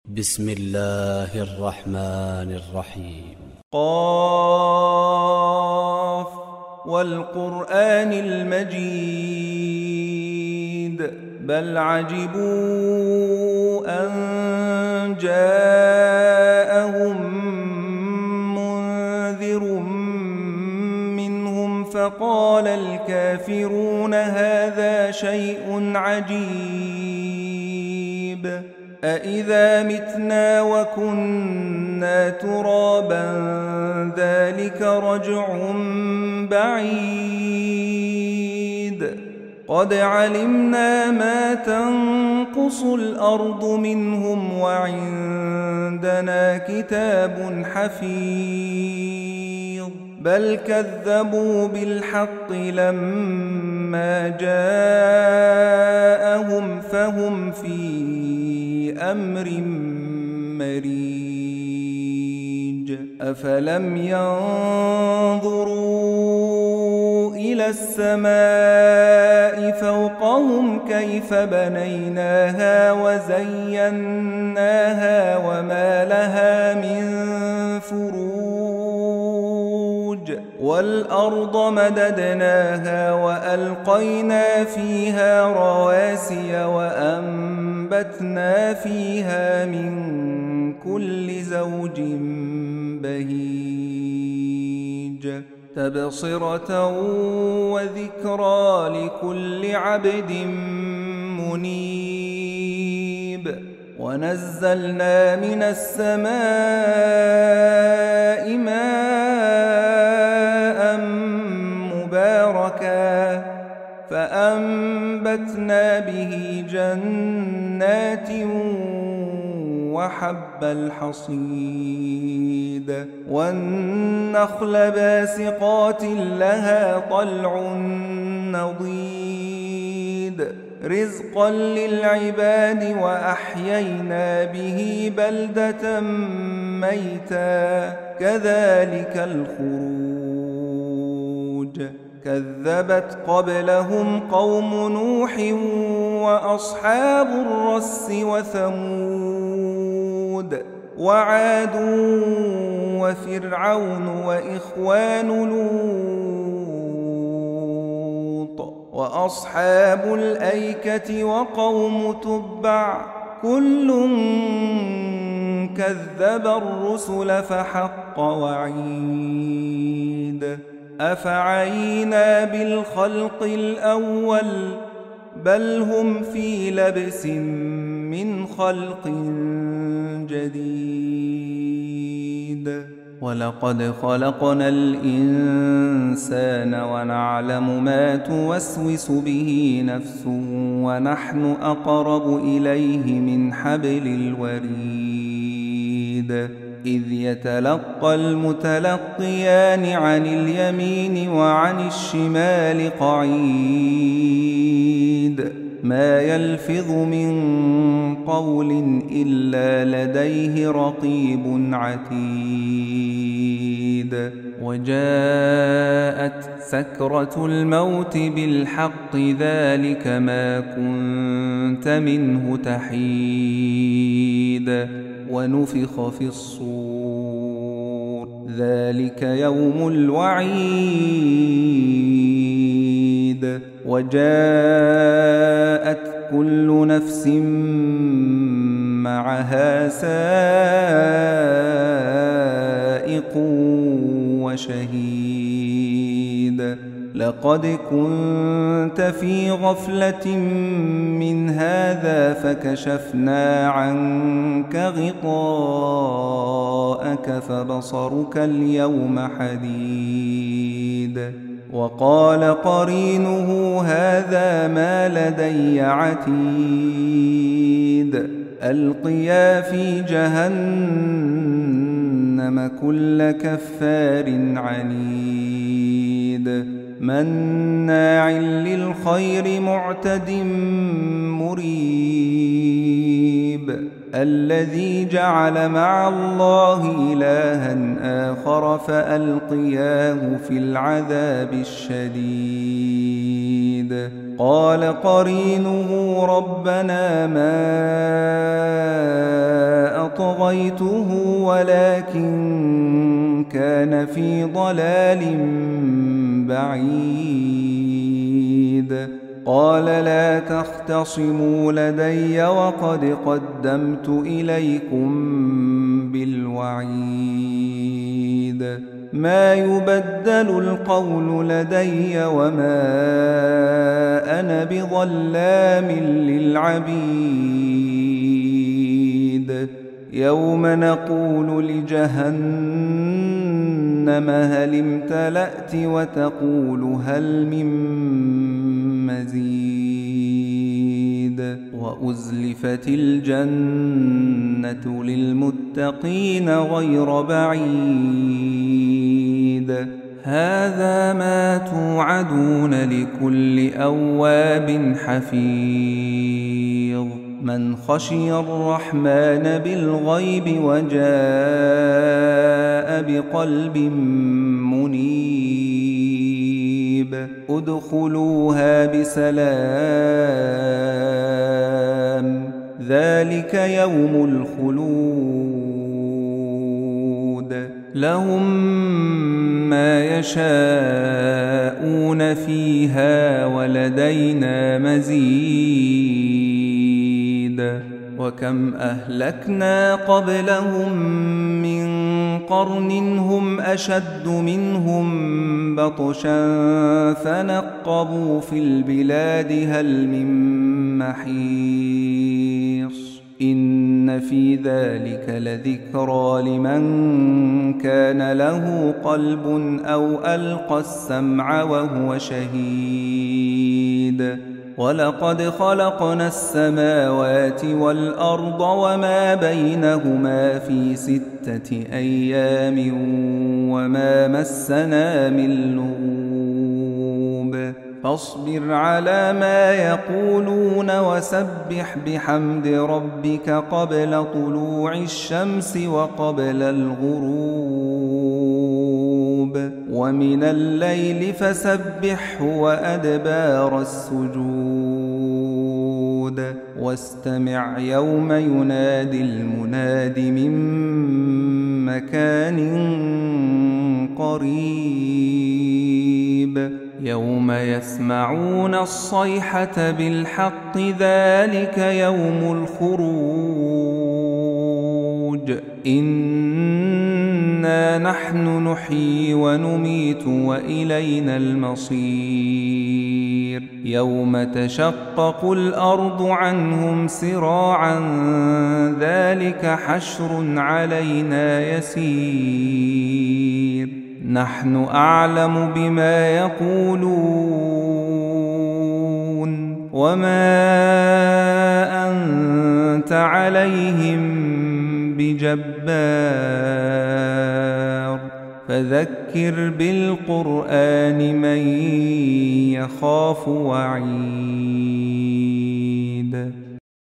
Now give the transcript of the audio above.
بسم الله الرحمن الرحيم. قاف والقرآن المجيد بل عجبوا أن جاءهم منذر منهم فقال الكافرون هذا شيء عجيب أإذا متنا وكنا ترابا ذلك رجع بعيد قد علمنا ما تنقص الأرض منهم وعندنا كتاب حفيظ بل كذبوا بالحق لما جاءهم فهم في أمر مريج أفلم ينظروا إلى السماء فوقهم كيف بنيناها وزيناها وما لها من فروج والأرض مددناها وألقينا فيها رواسي وأنبتنا فيها من كل زوج بهيج تبصرة وذكرى لكل عبد منيب ونزلنا من السماء ماء مباركا فأنبتنا به جنات وحب الحصيد والنخل باسقات لها طلع نضيد رزقا للعباد وأحيينا به بلدة ميتا كذلك الخروج كذبت قبلهم قوم نوح وأصحاب الرس وثمود وعاد وفرعون وإخوان لوط وأصحاب الأيكة وقوم تبع كل كذب الرسل فحق وعيد أفعينا بالخلق الأول بل هم في لبس من خلق جديد ولقد خلقنا الإنسان ونعلم ما توسوس به نفسه ونحن أقرب إليه من حبل الوريد إذ يتلقى المتلقيان عن اليمين وعن الشمال قعيد ما يلفظ من قول إلا لديه رقيب عتيد وجاءت سكرة الموت بالحق ذلك ما كنت منه تحيد ونفخ في الصور ذلك يوم الوعيد وجاءت كل نفس معها سائق وشهيد لقد كنت في غفلة من هذا فكشفنا عنك غطاءك فبصرك اليوم حديد وقال قرينه هذا ما لدي عتيد ألقيا في جهنم كل كفار عنيد مناع للخير معتد مريب الذي جعل مع الله إلها آخر فألقياه في العذاب الشديد قال قرينه ربنا ما أطغيته ولكن كان في ضلال بعيد. قال لا تختصموا لدي وقد قدمت إليكم بالوعيد. ما يبدل القول لدي وما أنا بظلام للعبيد. يوم نقول لجهنم هل امتلأت وتقول هل من مزيد. وأزلفت الجنة للمتقين غير بعيد. هذا ما توعدون لكل أواب حفيظ. من خشي الرحمن بالغيب وجاء بقلب منيب. ادخلوها بسلام ذلك يوم الخلود. لهم ما يشاءون فيها ولدينا مزيد. وكم أهلكنا قبلهم من قرن هم أشد منهم بطشا فنقبوا في البلاد هل من محيص. إن في ذلك لذكرى لمن كان له قلب أو ألقى السمع وهو شهيد. ولقد خلقنا السماوات والأرض وما بينهما في 6 أيام وما مسنا من لغوب. فاصبر على ما يقولون وسبح بحمد ربك قبل طلوع الشمس وقبل الغروب ومن الليل فسبحه وأدبار السجود. واستمع يوم ينادي المناد من مكان قريب. يوم يسمعون الصيحة بالحق ذلك يوم الخروج. إنا نحن نحيي ونميت وإلينا المصير. يوم تشقق الأرض عنهم سراعا ذلك حشر علينا يسير. نحن أعلم بما يقولون وما أنت عليهم بجبار. فذكر بالقرآن من يخاف وعيد.